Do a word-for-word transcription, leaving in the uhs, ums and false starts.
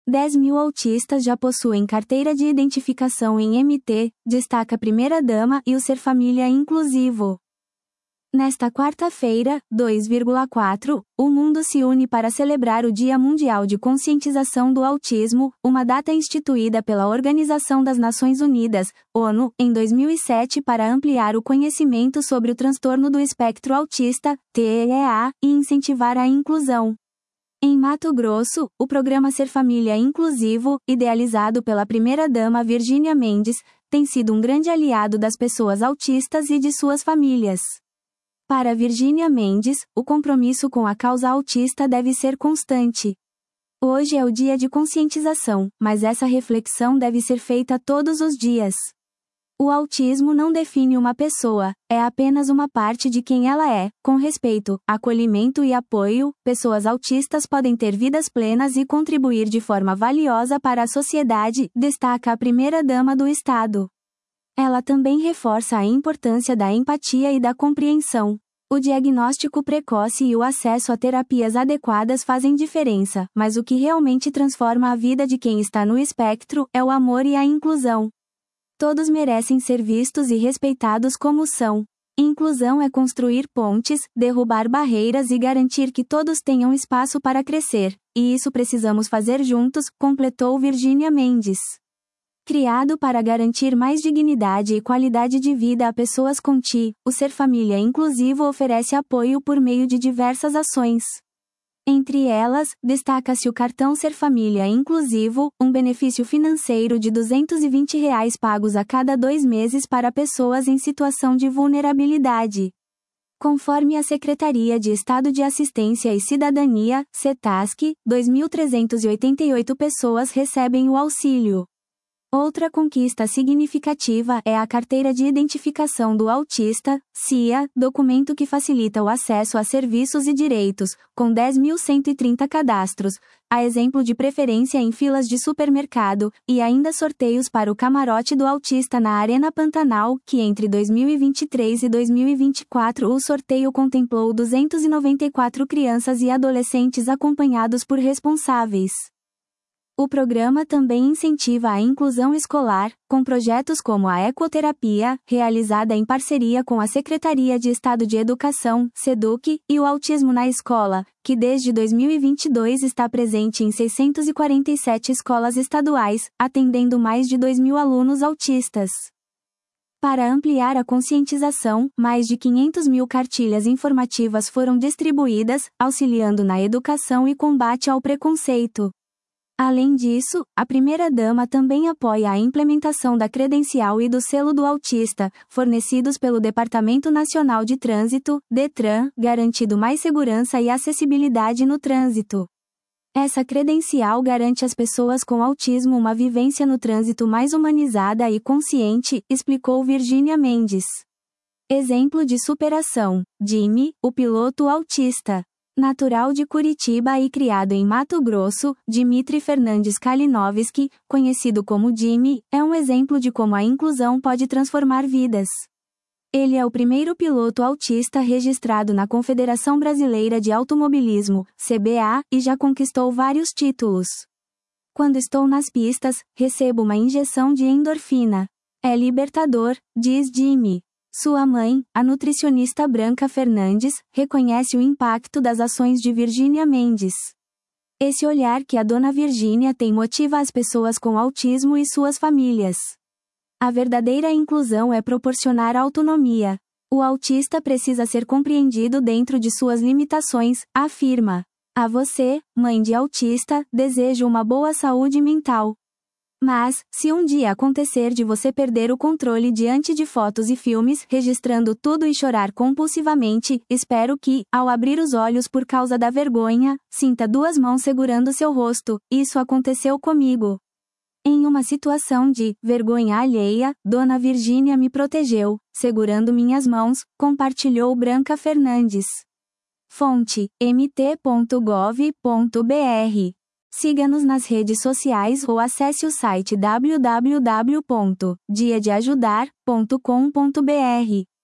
dez mil autistas já possuem carteira de identificação em M T, destaca a primeira-dama e o Ser Família Inclusivo. Nesta quarta-feira, dois vírgula quatro, o mundo se une para celebrar o Dia Mundial de Conscientização do Autismo, uma data instituída pela Organização das Nações Unidas, ONU, em dois mil e sete para ampliar o conhecimento sobre o transtorno do espectro autista, T E A, e incentivar a inclusão. Em Mato Grosso, o programa Ser Família Inclusivo, idealizado pela primeira-dama Virgínia Mendes, tem sido um grande aliado das pessoas autistas e de suas famílias. Para Virgínia Mendes, o compromisso com a causa autista deve ser constante. Hoje é o dia de conscientização, mas essa reflexão deve ser feita todos os dias. O autismo não define uma pessoa, é apenas uma parte de quem ela é. Com respeito, acolhimento e apoio, pessoas autistas podem ter vidas plenas e contribuir de forma valiosa para a sociedade, destaca a primeira-dama do Estado. Ela também reforça a importância da empatia e da compreensão. O diagnóstico precoce e o acesso a terapias adequadas fazem diferença, mas o que realmente transforma a vida de quem está no espectro é o amor e a inclusão. Todos merecem ser vistos e respeitados como são. Inclusão é construir pontes, derrubar barreiras e garantir que todos tenham espaço para crescer, e isso precisamos fazer juntos, completou Virgínia Mendes. Criado para garantir mais dignidade e qualidade de vida a pessoas com T I, o Ser Família Inclusivo oferece apoio por meio de diversas ações. Entre elas, destaca-se o cartão Ser Família Inclusivo, um benefício financeiro de duzentos e vinte reais pagos a cada dois meses para pessoas em situação de vulnerabilidade. Conforme a Secretaria de Estado de Assistência e Cidadania, CETASC, dois mil trezentas e oitenta e oito pessoas recebem o auxílio. Outra conquista significativa é a Carteira de Identificação do Autista, C I A, documento que facilita o acesso a serviços e direitos, com dez mil cento e trinta cadastros, a exemplo de preferência em filas de supermercado, e ainda sorteios para o Camarote do Autista na Arena Pantanal, que entre dois mil e vinte e três e dois mil e vinte e quatro o sorteio contemplou duzentas e noventa e quatro crianças e adolescentes acompanhados por responsáveis. O programa também incentiva a inclusão escolar, com projetos como a ecoterapia, realizada em parceria com a Secretaria de Estado de Educação, SEDUC, e o Autismo na Escola, que desde dois mil e vinte e dois está presente em seiscentas e quarenta e sete escolas estaduais, atendendo mais de dois mil alunos autistas. Para ampliar a conscientização, mais de quinhentas mil cartilhas informativas foram distribuídas, auxiliando na educação e combate ao preconceito. Além disso, a primeira-dama também apoia a implementação da credencial e do selo do autista, fornecidos pelo Departamento Nacional de Trânsito, DETRAN, garantindo mais segurança e acessibilidade no trânsito. Essa credencial garante às pessoas com autismo uma vivência no trânsito mais humanizada e consciente, explicou Virgínia Mendes. Exemplo de superação: Jimmy, o piloto autista. Natural de Curitiba e criado em Mato Grosso, Dmitry Fernandes Kalinowski, conhecido como Jimmy, é um exemplo de como a inclusão pode transformar vidas. Ele é o primeiro piloto autista registrado na Confederação Brasileira de Automobilismo, C B A, e já conquistou vários títulos. Quando estou nas pistas, recebo uma injeção de endorfina. É libertador, diz Jimmy. Sua mãe, a nutricionista Branca Fernandes, reconhece o impacto das ações de Virgínia Mendes. Esse olhar que a dona Virgínia tem motiva as pessoas com autismo e suas famílias. A verdadeira inclusão é proporcionar autonomia. O autista precisa ser compreendido dentro de suas limitações, afirma. A você, mãe de autista, desejo uma boa saúde mental. Mas, se um dia acontecer de você perder o controle diante de fotos e filmes, registrando tudo e chorar compulsivamente, espero que, ao abrir os olhos por causa da vergonha, sinta duas mãos segurando seu rosto. Isso aconteceu comigo. Em uma situação de vergonha alheia, Dona Virgínia me protegeu, segurando minhas mãos, compartilhou Branca Fernandes. Fonte: m t ponto gov ponto b r. Siga-nos nas redes sociais ou acesse o site w w w ponto dia de ajudar ponto com ponto b r.